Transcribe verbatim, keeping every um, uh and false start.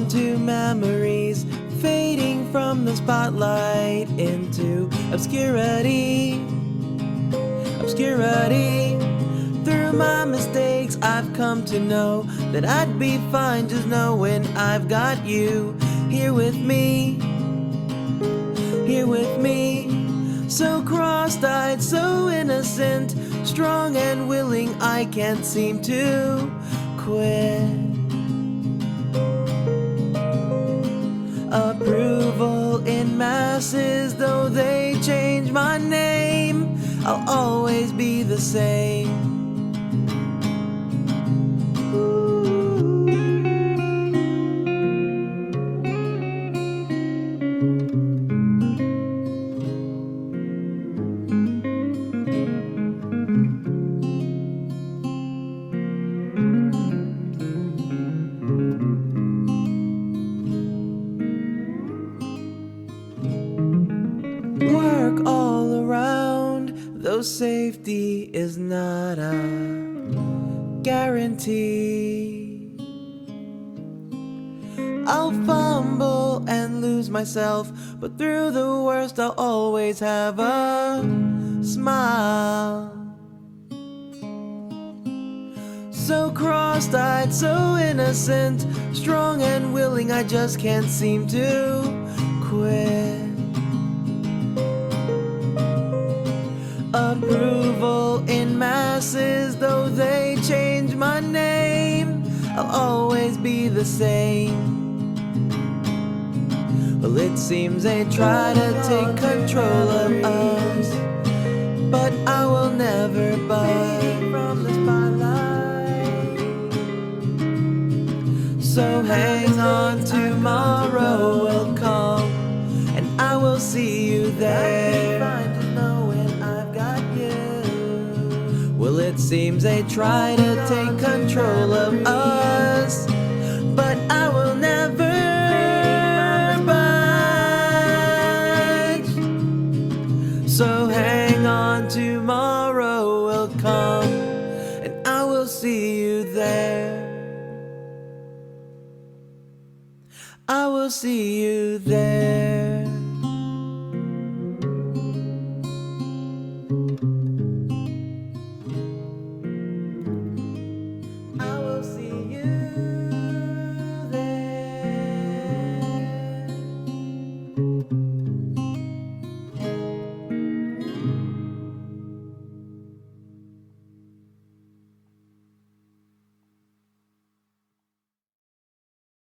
to memories, fading from the spotlight into obscurity. Obscurity. Through my mistakes, I've come to know that I'd be fine just knowing I've got you here with me. Here with me. So cross-eyed, so innocent, strong and willing, I can't seem to quit. Approval in masses, though they change my name, I'll always be the same. Work all around, though safety is not a guarantee. I'll fumble and lose myself, but through the worst I'll always have a smile. So cross-eyed, so innocent, strong and willing, I just can't seem to quit. Approval in masses, though they change my name, I'll always be the same. Well, it seems they try to take control of us, but I will never budge from the spotlight. So hang on, tomorrow will come, and I will see you there. Well, it seems they try to take control of us, but I will never budge. So hang on, tomorrow will come, and I will see you there. I will see you there.